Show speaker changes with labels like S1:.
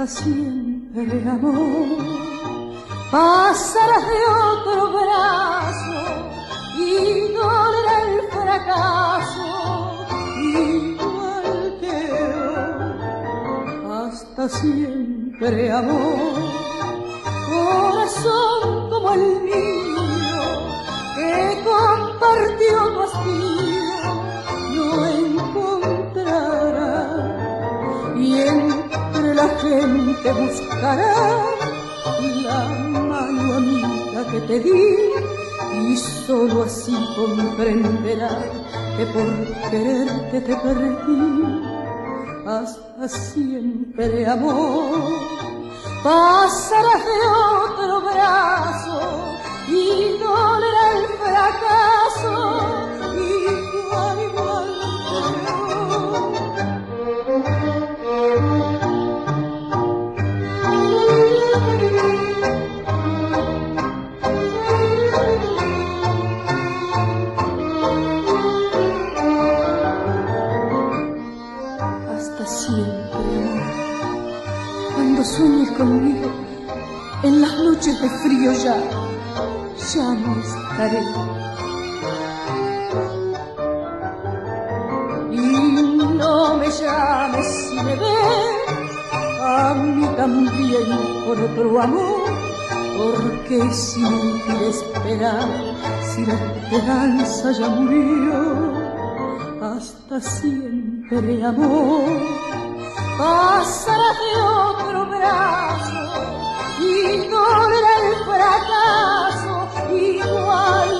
S1: siempre, amor. Pasarás de otro brazo y dolerá el fracaso igual que hoy. Hasta siempre, amor. Corazón como el mío que compartió tu hastío no encontrará, y entre la gente buscará la mano amiga que te di, y solo así comprenderá que por quererte te perdí. Hasta siempre, amor. Pasarás de otro brazo y dolerá el fracaso igual hasta siempre, amor. Cuando sueñes conmigo en las noches de frío ya no estaré. Y no me llames si me ves a mí también por otro amor, porque es inútil esperar si la esperanza ya murió. Hasta siempre, amor. Pasarás de otro brazo y dolerá el fracaso igual